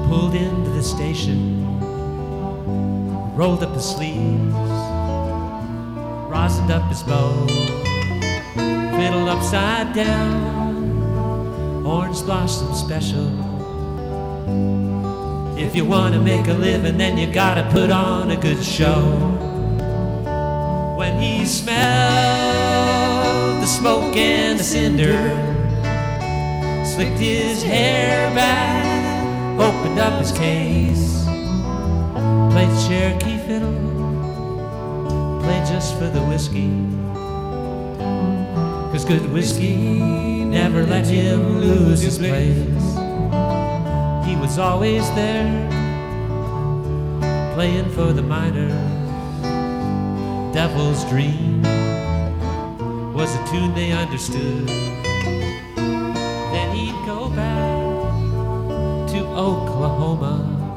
pulled into the station, rolled up his sleeves, rosined up his bow, fiddle upside down, orange blossom special. If you want to make a living, then you gotta put on a good show. When he smelled the smoke and the cinder, slicked his hair back, opened up his case, played Cherokee fiddle, played just for the whiskey. 'Cause good whiskey never let him lose his place. He was always there, playing for the miners. Devil's Dream was a tune they understood. Then he'd go back to Oklahoma,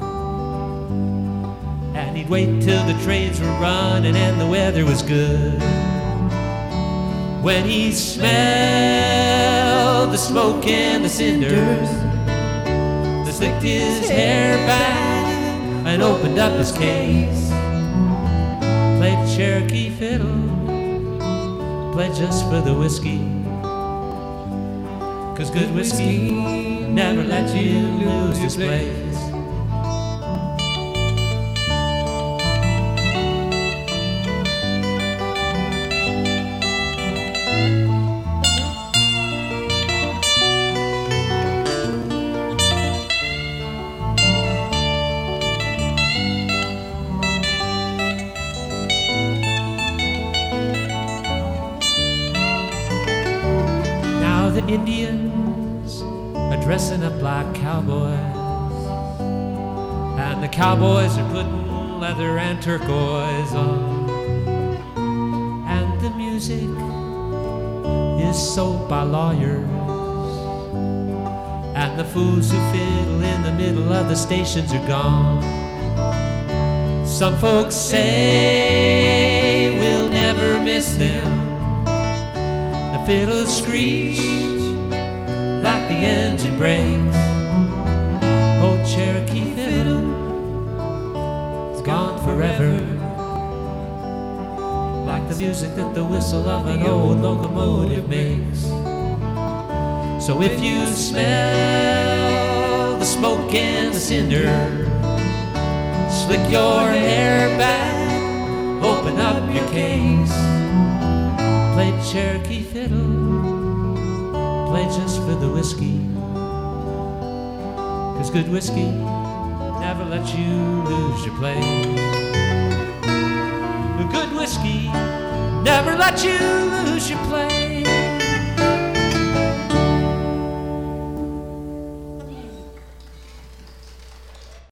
and he'd wait till the trains were running and the weather was good. When he smelled the smoke and the cinders, slicked his hair back and opened up his case, played Cherokee fiddle, played just for the whiskey. 'Cause good whiskey never lets you lose your place. The Indians are dressing up like cowboys, and the cowboys are putting leather and turquoise on, and the music is sold by lawyers, and the fools who fiddle in the middle of the stations are gone. Some folks say we'll never miss them. The fiddles screech like the engine brakes. Old Cherokee fiddle is gone forever, like the music that the whistle of an old locomotive makes. So if you smell the smoke and the cinder, slick your hair back, open up your case, play Cherokee fiddle, play just for the whiskey. 'Cause good whiskey never lets you lose your place. Good whiskey never lets you lose your place.